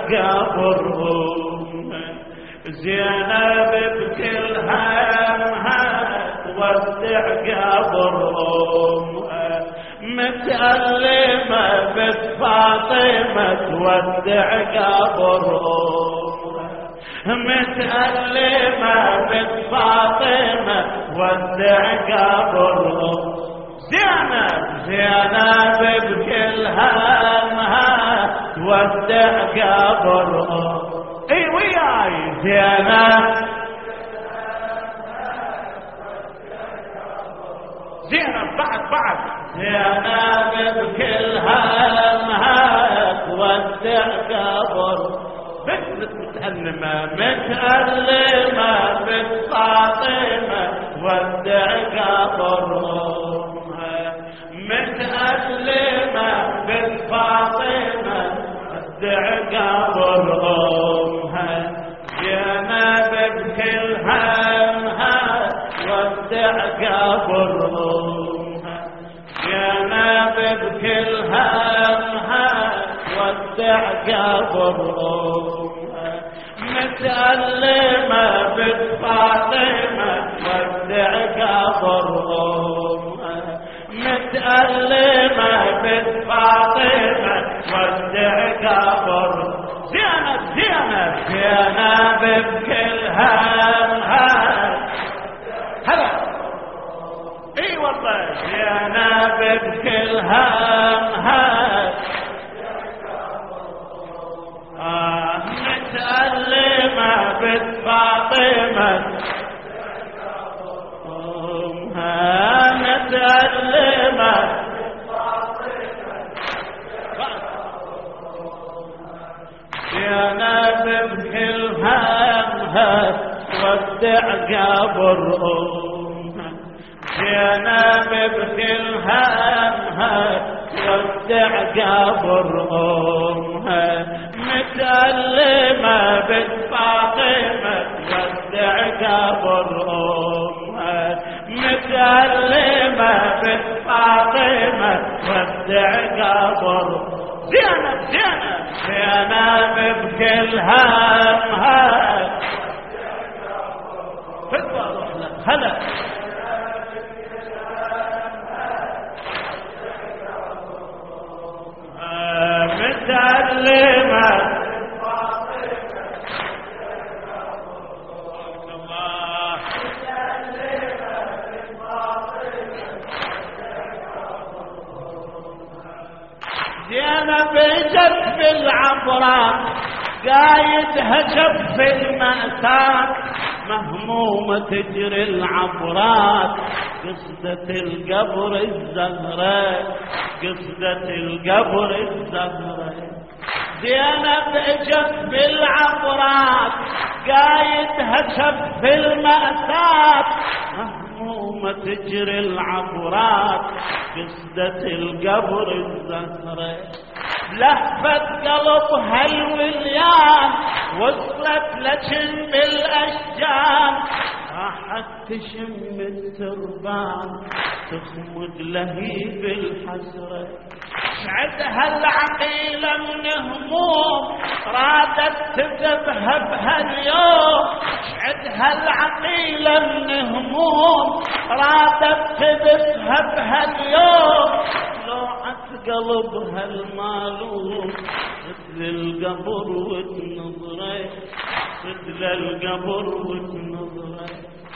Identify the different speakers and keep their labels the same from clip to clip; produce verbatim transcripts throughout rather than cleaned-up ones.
Speaker 1: قبرهم زينب بكل همها تودع قبرهم متألمة بنت فاطمة تودع قبرهم متألمة بنت فاطمة تودع قبرهم زينب زينب بكل همها تودع قبرهم اي وياي زينب زينب بعد بعد زينب بكل همها تودع قبر بنت متألمة متألمة بنت فاطمة تودع قبرهم متألمة بنت فاطمة تودع قبرهم زينب بكل همها تودع قبرهم زينب بكل همها تودع قبرهم متألمة بنت فاطمة تودع قبرهم متألمة بنت فاطمة تودع قبرهم زينب زينب زينب بكل همها هلا اي والله زينب بكل همها آه متألمة بنت فاطمة امها متألمة زينب بكل همها تودع قبرهم زينب بكل همها تودع قبرهم متألمة بنت فاطمة تودع قبرهم متألمة بنت فاطمة تودع قبرهم زينب زينب زينب بكل همها فدوى روح لك هلا متألمة زينب جت بالعبرات قايدها جف المأساة مهمومة تجري العبرات قصدة القبر الزهرة قصدة القبر الزهرة زينب جت بالعبرات قايدها جف المأساة مهمومة تجري العبرات قصدة القبر الزهرة لهفت قلبها الوليان وصلت لجنب الأشجار راحت تشم التربان تخمد لهيب الحسرة شعدها العقيلة من هموم رادت تذبها بهاليوم شعدها العقيلة من هموم رادت تذبها بهاليوم لوعت قلبها المالوم مثل القبر وتنظره مثل القبر وتنظره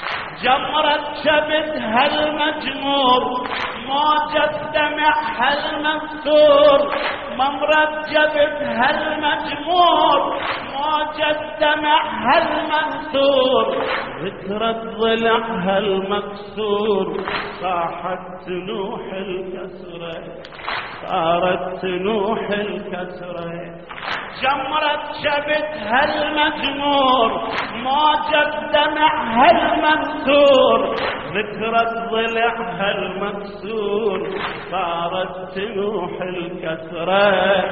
Speaker 1: جمرت شبتها المجمور موجة دمعها المكسور ممرت جبتها المجمور موجة دمعها المنثور ذكرت ضلعها المكسور صاحت تنوح الكسرة صارت تنوح الكسرة جمرت شبتها المجمور موجة دمعها المنثور ذكرت ضلعها المكسور صارت تنوح الكسرة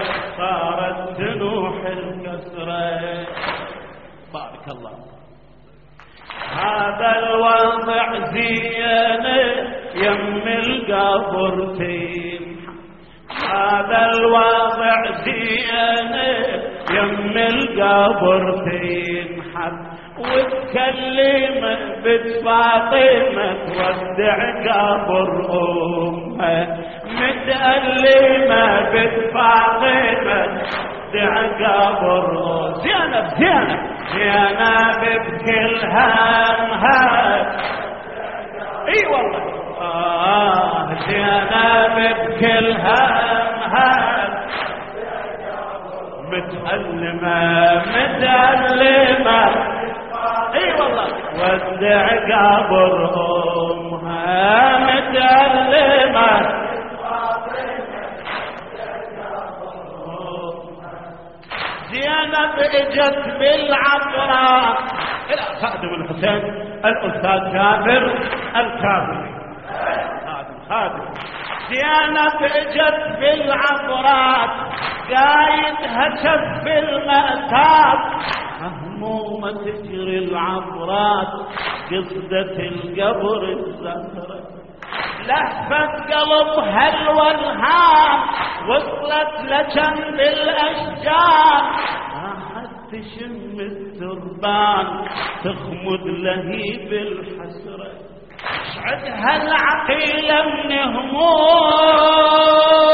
Speaker 1: صارت تنوح الكسرة بارك الله هذا الوضع زينه يم القبرتين هذا الوضع زينه يم القبر تنحب وتكلم بنت فاطمة تودع قبر أمها متألمة بنت فاطمة تودع قبر زينب زينب زينب بكل همها اي والله آه زينب بكل همها متألمة متألمة اي والله ودع قبر امها متألمة زينب اجت بالعطراء الى خادم الحسين الاستاذ جابر الكاظمي خادم خادم زينب اجت بالعطرات قايدها شف المأتات مهمومة تجري العبرات قصدة القبر الزهرة لهفت قلبها الوهام وصلت لجنب الأشجار راحت تشم التربان تخمد لهيب الحسرة شعدها العقيلة من هموم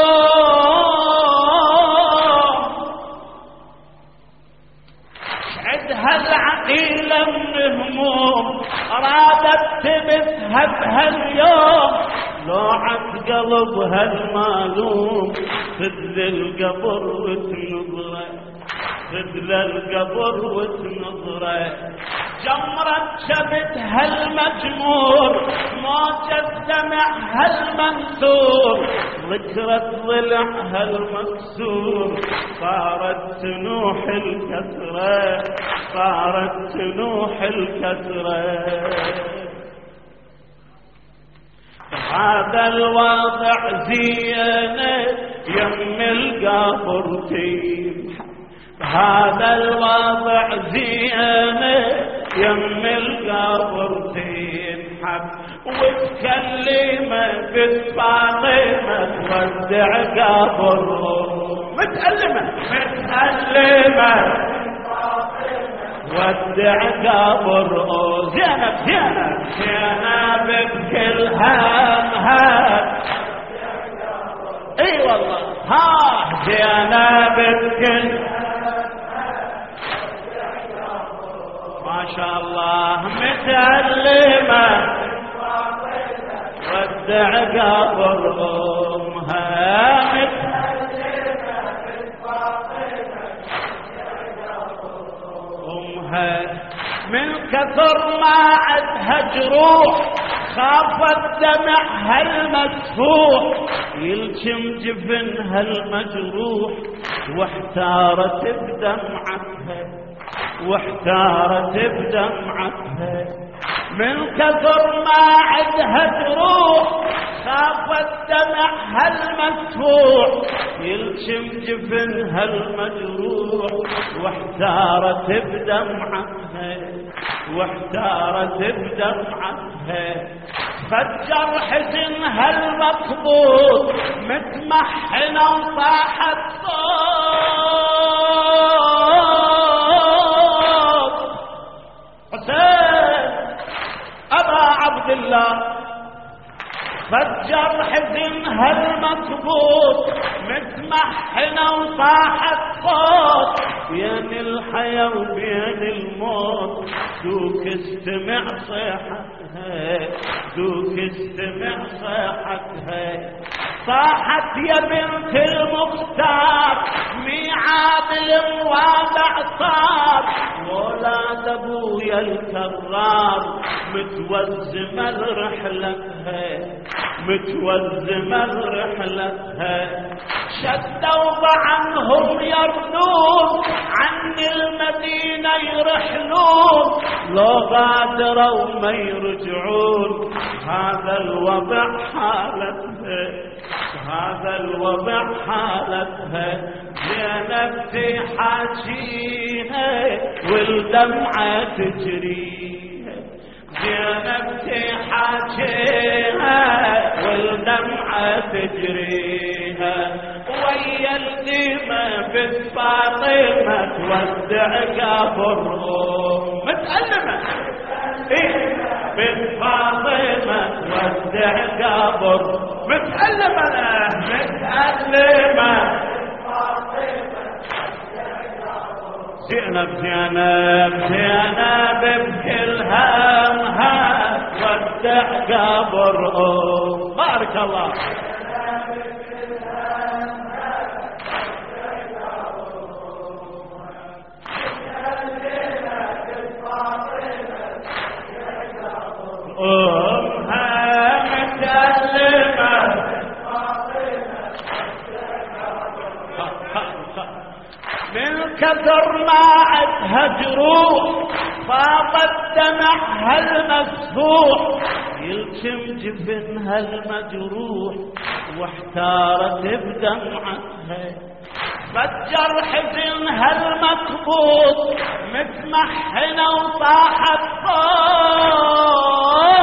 Speaker 1: شعدها العقيلة من هموم رادت تبثها بهاليوم لوعت قلبها المالوم خذل القبر وتنظره خذل القبر وتنظره جمرة شبتها المجمور موجة دمعها المنثور ذكرت ضلعها المكسور صارت تنوح الكسرة صارت تنوح الكسرة هذا الوضع زينة يم القبر تيمحى هذا الوضع زينة يم القبر تنحب وتكلمه بنت فاطمة تودع قبر متألمة متألمة ودع قبر زينب زينب زينب بكل همها اي والله ها زينب بكل ما شاء الله متألمة ودع قبر أمها أمها من كثر ما عدها جروح خافت دمعها المسفوح يلجم جفنها المجروح واحتارت بدمعتها واحتارت بدمعتها من كثر ما عدها جروح خافت دمعها المسفوح يلشم جفنها المجروح واحتارت بدمعتها واحتارت بدمعتها فجر حزنها المقبوض متمحنة وصاحت صوت حسين أبا عبد الله فجر حزنها المكبوت متمحنة وصاحت صوت بين الحياة وبين الموت دوك استمع صيحتها دوك استمع صيحتها صاحت يا بنت المختار ميعاد الوادع صار ولاد ابويا الكرار متوزمة رحلتها متوزمة رحلتها شدوا عنهم يردون عن المدينة يرحلون لو غادروا ما يرجعون هذا الوضع حالتها هذا الوضع حالتها زينب تحاجيها والدمعة تجريها زينب تحاجيها والدمعة تجريها ويا الدمى بنت فاطمة تودع قبر متألمة إيه بنت فاطمة تودع قبر متألمة متألمة زينب زينب زينب بكل همها تودع قبر بارك الله أمها متألمة من كثر ما عدها جروح فاضت دمعها المسفوح يلتم جبنها المجروح واحتارت بدمعتها فجر حزنها المكبوت متمحنة وطاحت صوت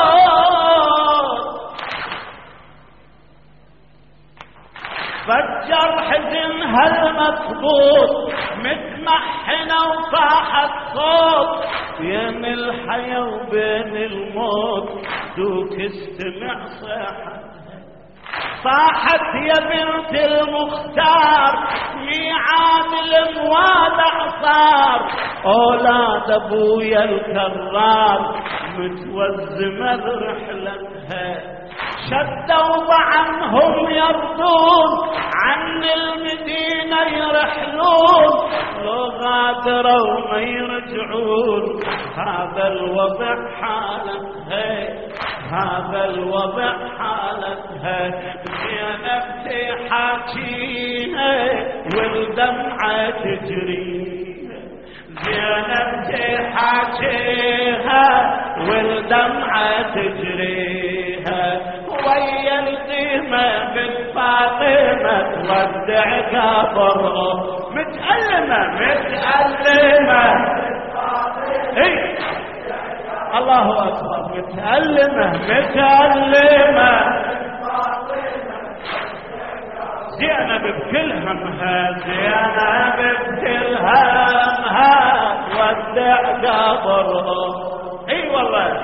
Speaker 1: فجر حزنها المكبوت متمحنة وطاحت صوت بين الحياة وبين الموت دوك استمع صيحة صاحت يا بنت المختار ميعاد الموالع صار اولاد ابويا الكرار متوزمة رحلتها شدوا عنهم يرضون عن المدينة يرحلون لو غادروا ما يرجعون هذا الوضع حالتها هذا الوضع حالتها زينب تحاكيها والدمعة تجري زينب تحاكيها والدمعة تجريها ويا القيمة بنت فاطمة تودع قبر متألمة متألمة اي الله أكبر متألمة متألمة زينب بكل همها زينب بكل همها تودع قبر اي والله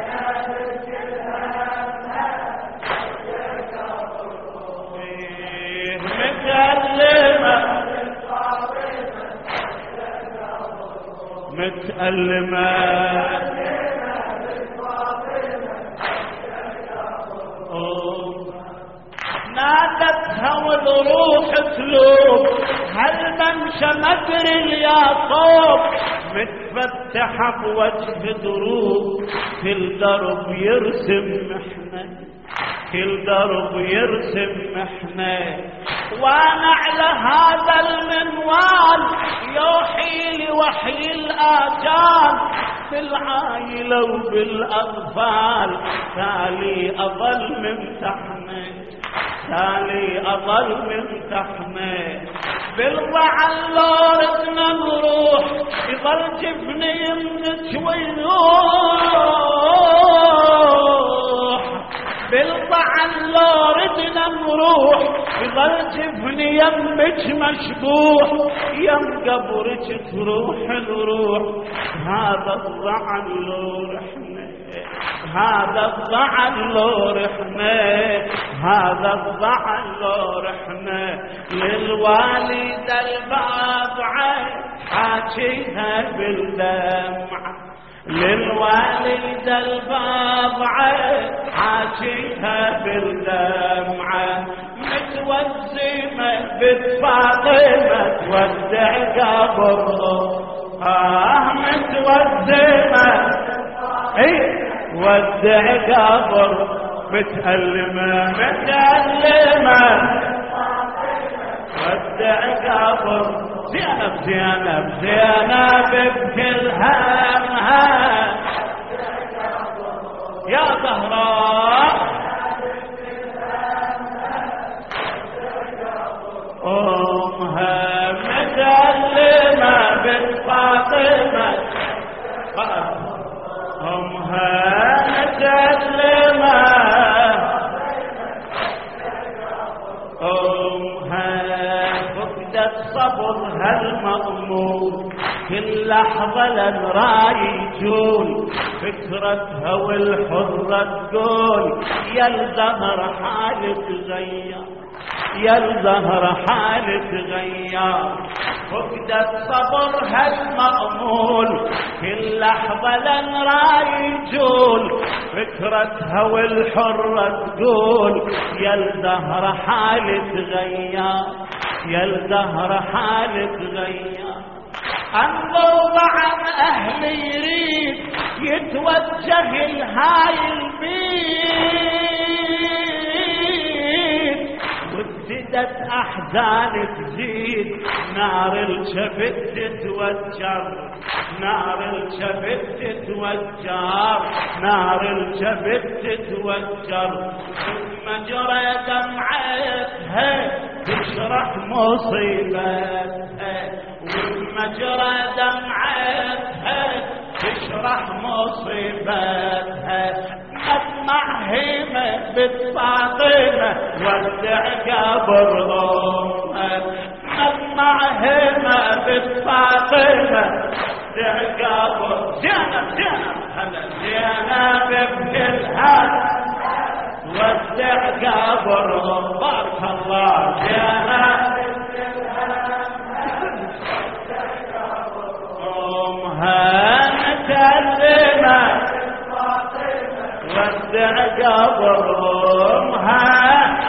Speaker 1: متألمة متألمة نادتها والروح تلوب هل ممشى مدري الياقوب متفتحة بوجه دروب كل درب يرسم محنة كل درب يرسم محنة وانا على هذا المنوال يوحي لي وحي الاجال بالعائلة وبالاطفال تالي اظل ممتحنة تالي اظل ممتحنة بالضعن لو ردنا نروح يظل جبني يمنك ويروح بالضعن لو ردنا نروح يظل جبني يمك مشبوح يم قبرك تروح الروح هذا الضعن لو رحنا هذا الضعن لو رحنا هذا الضعن لو رحنا للوالد الباضعة حاكيها بالدمع للوالد الباضعة حاكيها بالدمعة متوزمة بنت فاطمة تودع قبر آه متوزمة اي ودع قبر متألمة متألمة ودع قبر زينب زينب زينب بكل همها يا زهراء أمها متألمة بنت فاطمة أمها متألمة أمها فقد فقدت صبرها المأمول كل لحظة للرايجون فكرتها والحرة تقول يا الزهر حالك غير يا الزهر حالك غير فقدت صبرها المأمول كل لحظة للرايجون فكرتها والحرة تقول يا الزهر حالك غير يا الزهر حالك غير انظر عن اهل يريد يتوجه لهاي البيت وابتدت احزان تزيد نار الكبد تتوجر نار الكبد تتوجر نار الكبد تتوجر ثم جرى دمعتها تشرح مصيبتها ومجرى دمعتها تشرح مصيبتها مدمع هيمة بفاطمة ودع قبر أمها مدمع هيمة بفاطمة ودع قبر زينب زينب هلا زينب ابن الهاد ودع قبر بارك الله زينب مكلمة ودع قبر أمها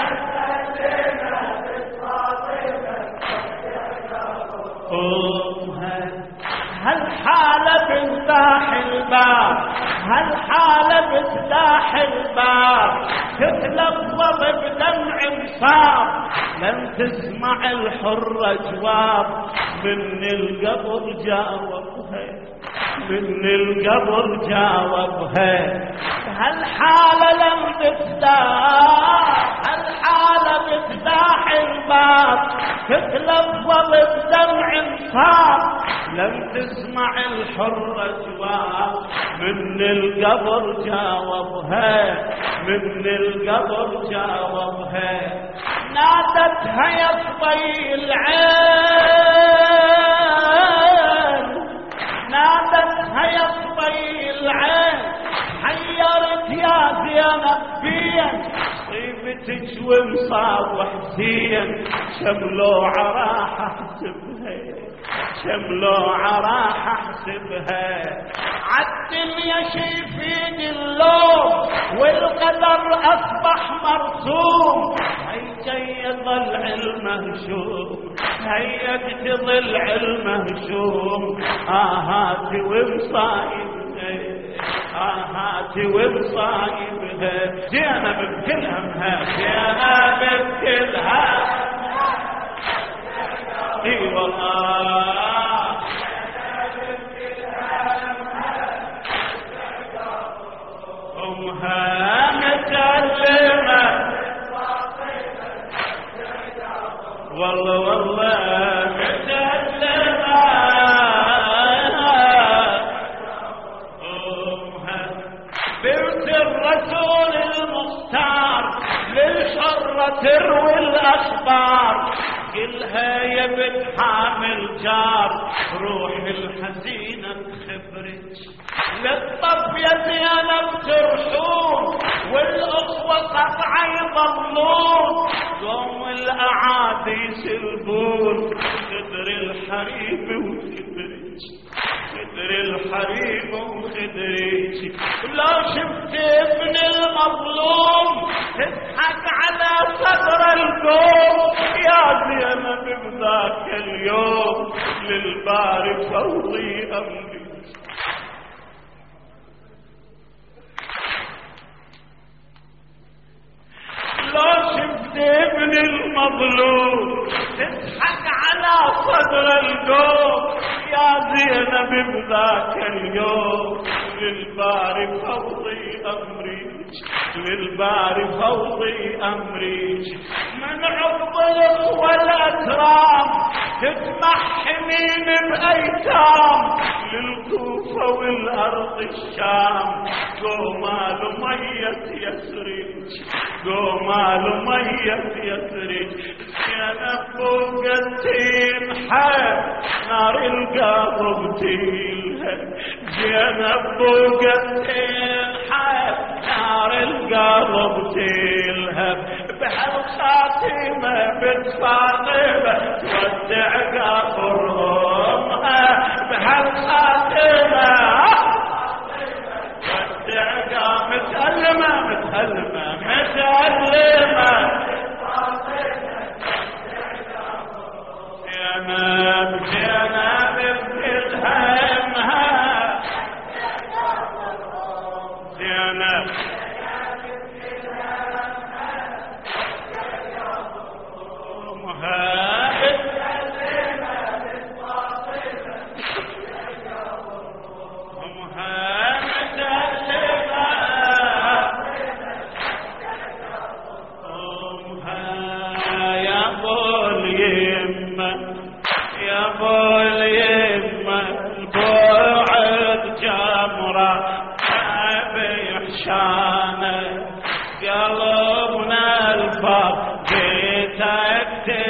Speaker 1: أمها هالحالة بسلاح الباب هالحالة بسلاح الباب تتلفظ بدمع مصاب لم تسمع الحرة جواب من القبر جاوبها من القبر جاوبها هالحالة لم تفتح هالحالة بفتاح الباب تتلفظ بدمع مصاب لم تسمع الحرة جواب من القبر جاوبها من القبر جاوبها نادتها يا صبي العين نادتها يا صبي العين حيرت يا زينب بين صيبتك ومصاب وحسين شملوعة راح احسبها شملوعة راح احسبها عالدنيا شي فيني اللوم والقدر اصبح مرسوم هيا يظل المهشوم هيا تظل المهشوم آهاتي ومصايبها آهاتي ومصايبها زينب بكل همها زينب بكل همها اي والله امها مكلمة والله والله مكلمة امها بنت الرسول المختار للحرة تروي الاخبار قلها يا بنت حامل جار روح الحزينة تخبرك للطف يا زينب ترحون والأخوة قطعة يضلون قوم الأعادي يسلبون خدر الحريم وخدرك خدر الحريم وخدرك لو شفت ابن المظلوم تضحك على صدر القوم يا زينب بذاك اليوم للباري فوضي أمري لو شفت ابن المظلوم تضحك على صدر القوم يا زينب بذاك اليوم للباري فوضي أمري للباري فوضي أمري من عقب الأخوة الأكرام تتمحنين بأيتام للكوفة والأرض الشام قومال مية يسرج قومال مية يسرج زينب فوق تنحب نار القلب تلهب زينب فوق تنحب نار القلب تلهب بهالخاتمة بنت فاطمة تودع قبرها بهالخاتمة تودع متألمة متألمة متألمة زينب زينب بتلهمها زينب قلبنا الفار جيتك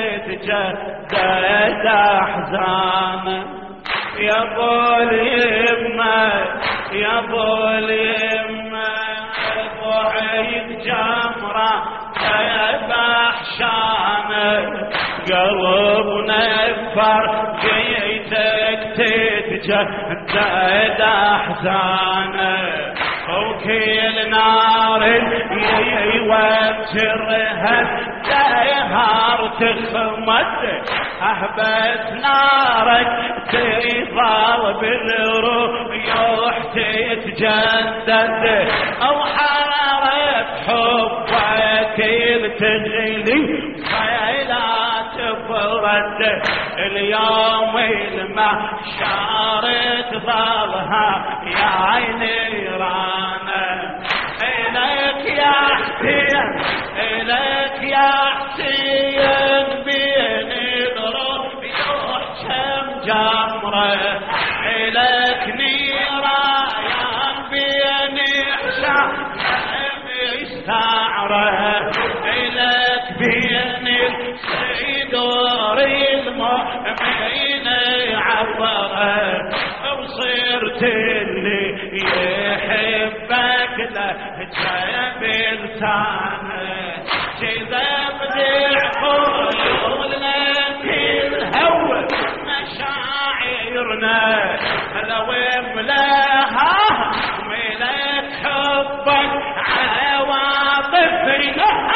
Speaker 1: تتجدد احزانه يا ابو اليمه يا ابو اليمه ضعيف جمره طيب احشانه قلبنا الفار جيتك تتجدد احزانه وكل نار يوجرها دهار تخمد أحبت نارك تظل بالروح تتجدد أو حرارة حبك تغلي فلا تفرد اليوم المحشر تظلها يا عيني رانا إليك يا حسين إليك يا حسين بين الروح يحشم جمرة إليك نيران بين حشم استعرة إليك بين الصدور المؤمنين عبرة وصرت اللي يحبك لهجة بلسانه كذا بدع قولنا الهوى مشاعرنا لو املاها ملك حبك عواطفنا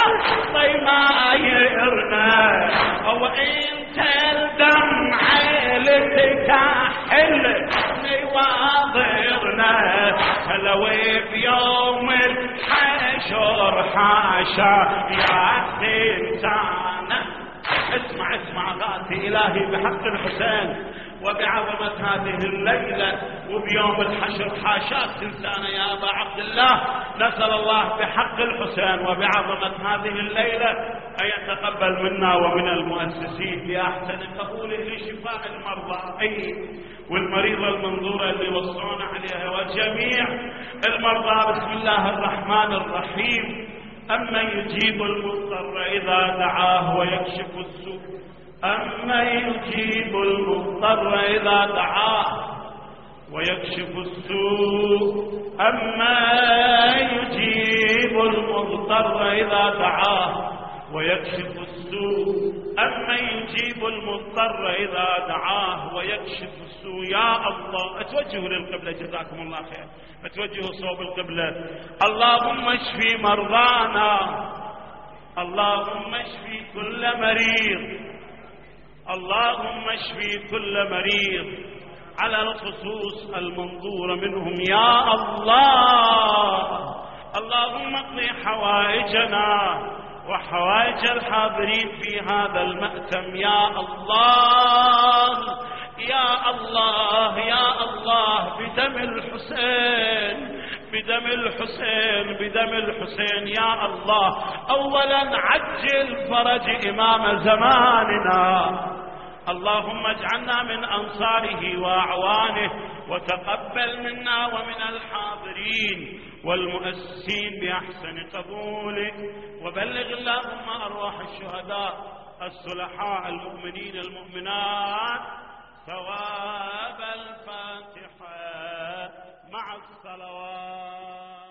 Speaker 1: ضمايرنا وانت الدمع لتكحل نواظرنا لو بيوم الحشر حاشا يا انسانا اسمع اسمع غاتي الهي بحق الحسين وبعظمة هذه الليلة وبيوم الحشر حاشاك تنسانا يا أبا عبد الله. نسأل الله بحق الحسين وبعظمة هذه الليلة أن يتقبل منا ومن المؤسسين بأحسن قبوله لشفاء المرضى أي والمريضة المنظورة اللي وصونا عليها وجميع المرضى. بسم الله الرحمن الرحيم. أما يجيب المضطر إذا دعاه ويكشف السوء أما يجيب المضطر إذا دعاه ويكشف السوء أما يجيب المضطر إذا دعاه ويكشف السوء أما يجيب المضطر إذا دعاه ويكشف السوء. يا الله اتوجهوا للقبلة جزاكم الله خير. اتوجهوا صوب القبلة. اللهم اشفي مرضانا اللهم اشفي كل مريض اللهم اشفي كل مريض على الخصوص المنظور منهم يا الله. اللهم اقضي حوائجنا وحوائج الحاضرين في هذا المأتم يا الله يا الله يا الله بدم الحسين بدم الحسين بدم الحسين يا الله. أولا عجل فرج إمام زماننا اللهم اجعلنا من أنصاره وأعوانه وتقبل منا ومن الحاضرين والمؤسسين بأحسن قبولك وبلغ اللهم أرواح الشهداء الصلحاء المؤمنين المؤمنات ثواب الفاتحة مع الصلوات.